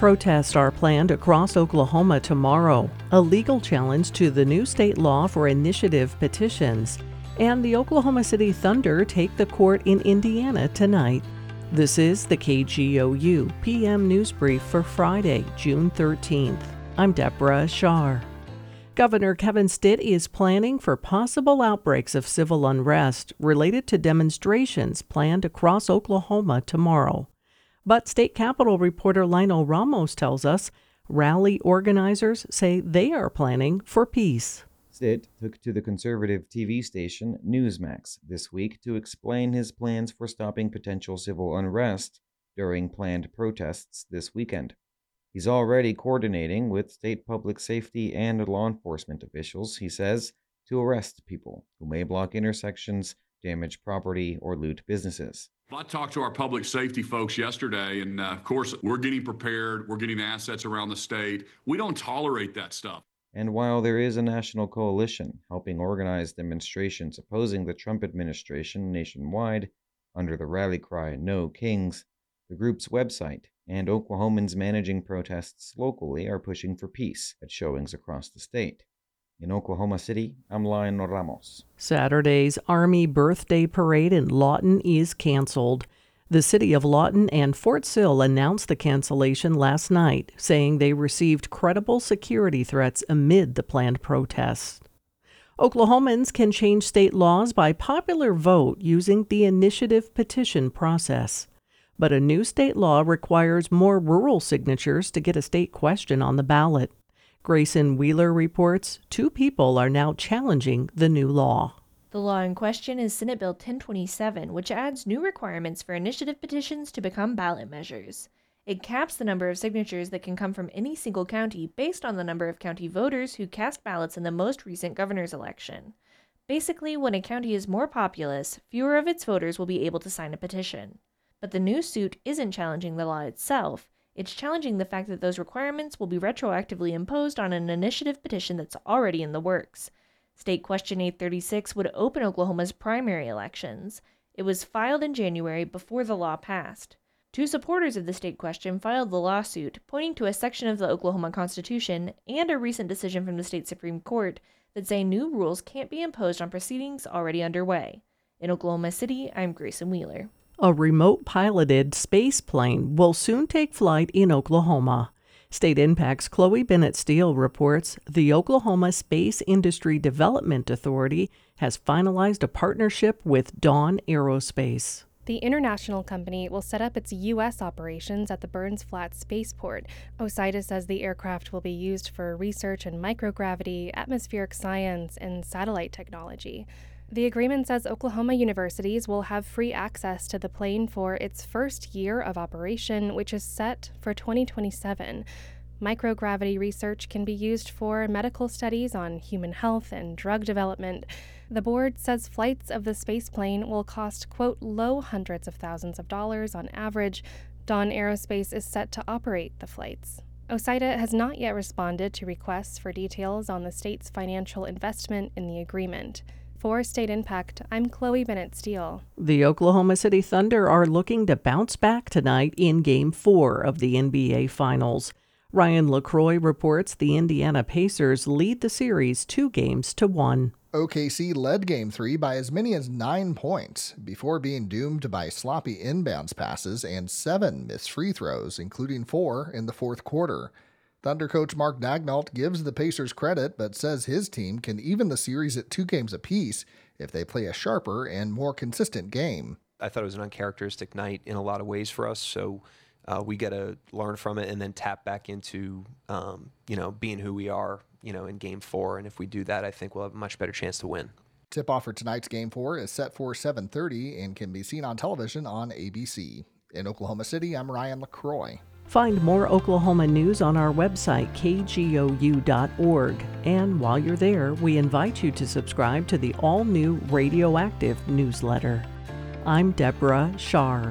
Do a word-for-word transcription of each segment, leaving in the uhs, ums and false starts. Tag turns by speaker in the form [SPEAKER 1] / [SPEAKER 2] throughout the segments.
[SPEAKER 1] protests are planned across Oklahoma tomorrow, a legal challenge to the new state law for initiative petitions, and the Oklahoma City Thunder take the court in Indiana tonight. This is the K G O U P M News Brief for Friday, June thirteenth. I'm Deborah Shar. Governor Kevin Stitt is planning for possible outbreaks of civil unrest related to demonstrations planned across Oklahoma tomorrow. But State Capitol reporter Lionel Ramos tells us rally organizers say they are planning for peace.
[SPEAKER 2] Stitt took to the conservative T V station Newsmax this week to explain his plans for stopping potential civil unrest during planned protests this weekend. He's already coordinating with state public safety and law enforcement officials, he says, to arrest people who may block intersections, damage property, or loot businesses.
[SPEAKER 3] I talked to our public safety folks yesterday, and uh, of course, we're getting prepared. We're getting assets around the state. We don't tolerate that stuff.
[SPEAKER 2] And while there is a national coalition helping organize demonstrations opposing the Trump administration nationwide under the rally cry No Kings, the group's website and Oklahomans managing protests locally are pushing for peace at showings across the state. In Oklahoma City, I'm Lionel Ramos.
[SPEAKER 1] Saturday's Army Birthday Parade in Lawton is canceled. The city of Lawton and Fort Sill announced the cancellation last night, saying they received credible security threats amid the planned protests. Oklahomans can change state laws by popular vote using the initiative petition process. But a new state law requires more rural signatures to get a state question on the ballot. Grayson Wheeler reports two people are now challenging the new law.
[SPEAKER 4] The law in question is Senate Bill ten twenty-seven, which adds new requirements for initiative petitions to become ballot measures. It caps the number of signatures that can come from any single county based on the number of county voters who cast ballots in the most recent governor's election. Basically, when a county is more populous, fewer of its voters will be able to sign a petition. But the new suit isn't challenging the law itself. It's challenging the fact that those requirements will be retroactively imposed on an initiative petition that's already in the works. State Question eight thirty-six would open Oklahoma's primary elections. It was filed in January before the law passed. Two supporters of the state question filed the lawsuit, pointing to a section of the Oklahoma Constitution and a recent decision from the state Supreme Court that say new rules can't be imposed on proceedings already underway. In Oklahoma City, I'm Grayson Wheeler.
[SPEAKER 1] A remote-piloted space plane will soon take flight in Oklahoma. State Impact's Chloe Bennett Steele reports the Oklahoma Space Industry Development Authority has finalized a partnership with Dawn Aerospace.
[SPEAKER 5] The international company will set up its U S operations at the Burns Flat Spaceport. OSIDA says the aircraft will be used for research in microgravity, atmospheric science, and satellite technology. The agreement says Oklahoma universities will have free access to the plane for its first year of operation, which is set for twenty twenty-seven. Microgravity research can be used for medical studies on human health and drug development. The board says flights of the spaceplane will cost, quote, low hundreds of thousands of dollars on average. Dawn Aerospace is set to operate the flights. OSIDA has not yet responded to requests for details on the state's financial investment in the agreement. For State Impact, I'm Chloe Bennett Steele.
[SPEAKER 1] The Oklahoma City Thunder are looking to bounce back tonight in Game four of the N B A Finals. Ryan LaCroix reports the Indiana Pacers lead the series two games to one.
[SPEAKER 6] O K C led Game three by as many as nine points before being doomed by sloppy inbounds passes and seven missed free throws, including four in the fourth quarter. Thunder coach Mark Daigneault gives the Pacers credit, but says his team can even the series at two games apiece if they play a sharper and more consistent game.
[SPEAKER 7] I thought it was an uncharacteristic night in a lot of ways for us, so uh, we got to learn from it and then tap back into, um, you know, being who we are, you know, in Game Four. And if we do that, I think we'll have a much better chance to win.
[SPEAKER 6] Tip-off for tonight's Game Four is set for seven thirty and can be seen on television on A B C. In Oklahoma City, I'm Ryan LaCroix.
[SPEAKER 1] Find more Oklahoma news on our website, K G O U dot org. And while you're there, we invite you to subscribe to the all-new Radioactive newsletter. I'm Deborah Shar.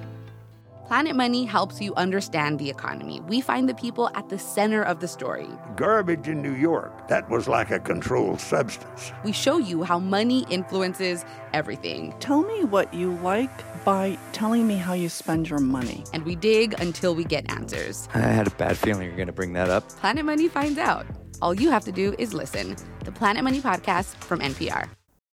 [SPEAKER 8] Planet Money helps you understand the economy. We find the people at the center of the story.
[SPEAKER 9] Garbage in New York, that was like a controlled substance.
[SPEAKER 8] We show you how money influences everything.
[SPEAKER 10] Tell me what you like by telling me how you spend your money.
[SPEAKER 8] And we dig until we get answers.
[SPEAKER 11] I had a bad feeling you were going to bring that up.
[SPEAKER 8] Planet Money finds out. All you have to do is listen. The Planet Money Podcast from N P R.